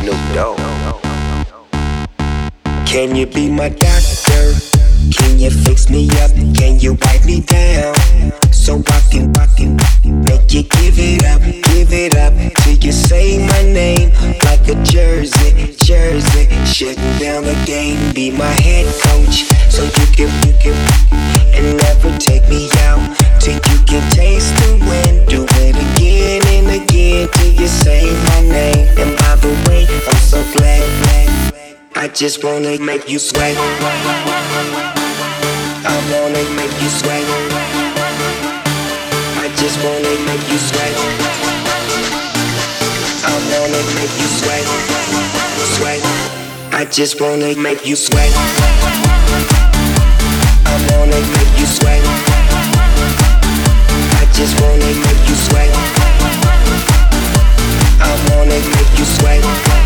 Snoop Dogg. Can you be my doctor? Can you fix me up? Can you wipe me down? So I can make you give it up till you say my name like a jersey. Shutting down the game, be my head coach, so you can and never take me out till you can taste the wind. Do it again and again till you say my name. And by the way, I'm so glad. I just wanna make you sweat. I wanna make you sweat. I just wanna make you sweat. I wanna make you sweat. I just wanna make you sweat. I wanna make you sweat. I just wanna make you sweat. I wanna make you sweat.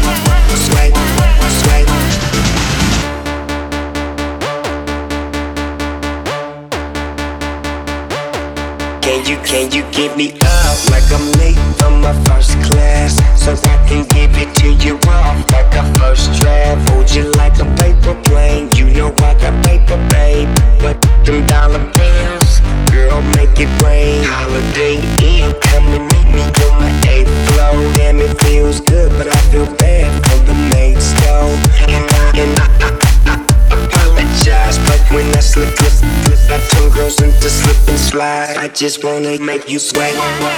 Can you give me up like I'm late from my first class, so I can give it to you off like a first draft? Hold you like a paper plane, you know I got paper, babe. But them dollar bills, girl, make it rain. Holiday Inn, come and meet me on my 8th floor. Damn, it feels good, but I feel bad for the maids though. And I apologize, but when I slip, I turn girls into slip and slide. I just wanna make you sweat.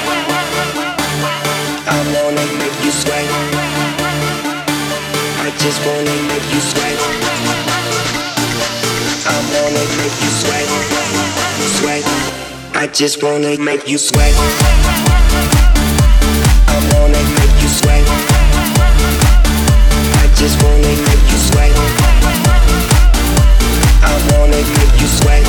I wanna make you sweat. I just wanna make you sweat. I wanna make you sweat. I just wanna make you sweat. I wanna make you sweat. I just wanna make you sweat. I wanna make you sweat.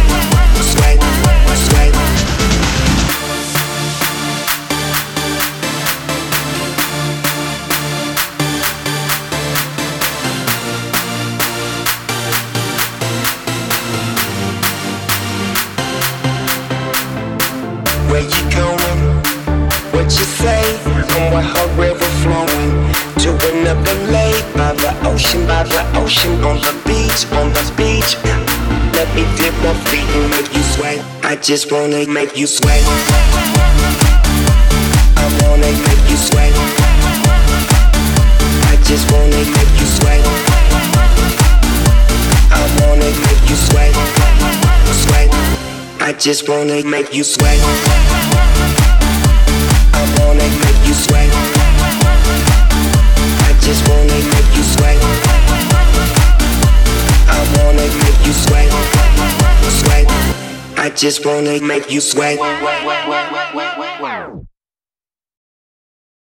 Where you going? What you say? I'm with her river flowing to another lake by the ocean, on the beach. Let me dip my feet and make you sweat. I just wanna make you sweat. I wanna make you sweat. I just wanna make you sweat. I wanna make you sweat. I just wanna make you sweat. I wanna make you sweat. I just wanna make you sweat. I wanna make you sweat. I just wanna make you sweat.